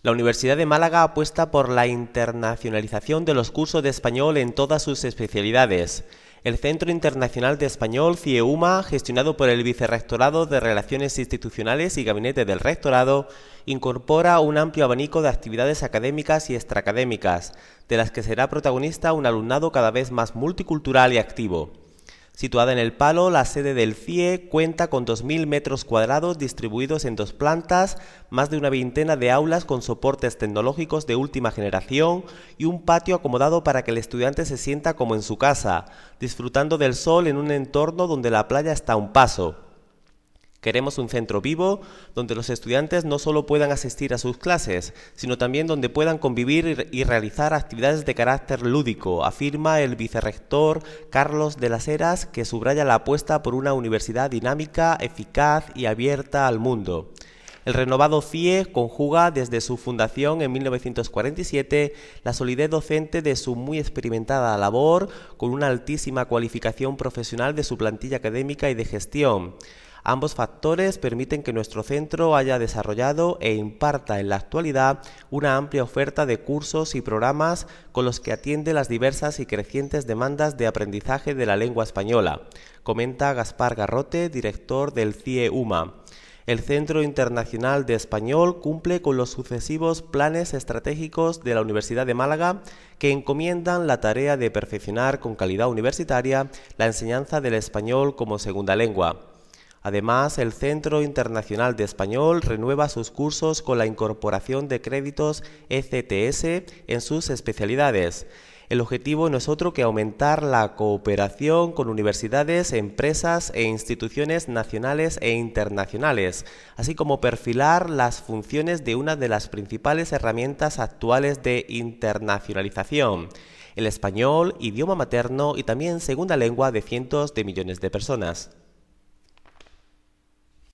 La Universidad de Málaga apuesta por la internacionalización de los cursos de español en todas sus especialidades. El Centro Internacional de Español CIEUMA, gestionado por el Vicerrectorado de Relaciones Institucionales y Gabinete del Rectorado, incorpora un amplio abanico de actividades académicas y extraacadémicas, de las que será protagonista un alumnado cada vez más multicultural y activo. Situada en El Palo, la sede del CIE cuenta con 2.000 metros cuadrados distribuidos en 2 plantas, más de una veintena de aulas con soportes tecnológicos de última generación y un patio acomodado para que el estudiante se sienta como en su casa, disfrutando del sol en un entorno donde la playa está a un paso. Queremos un centro vivo, donde los estudiantes no solo puedan asistir a sus clases, sino también donde puedan convivir y realizar actividades de carácter lúdico, afirma el vicerrector Carlos de las Heras, que subraya la apuesta por una universidad dinámica, eficaz y abierta al mundo. El renovado CIE conjuga desde su fundación en 1947 la solidez docente de su muy experimentada labor con una altísima cualificación profesional de su plantilla académica y de gestión. Ambos factores permiten que nuestro centro haya desarrollado e imparta en la actualidad una amplia oferta de cursos y programas con los que atiende las diversas y crecientes demandas de aprendizaje de la lengua española, comenta Gaspar Garrote, director del CIEUMA. El Centro Internacional de Español cumple con los sucesivos planes estratégicos de la Universidad de Málaga que encomiendan la tarea de perfeccionar con calidad universitaria la enseñanza del español como segunda lengua. Además, el Centro Internacional de Español renueva sus cursos con la incorporación de créditos ECTS en sus especialidades. El objetivo no es otro que aumentar la cooperación con universidades, empresas e instituciones nacionales e internacionales, así como perfilar las funciones de una de las principales herramientas actuales de internacionalización: el español, idioma materno y también segunda lengua de cientos de millones de personas.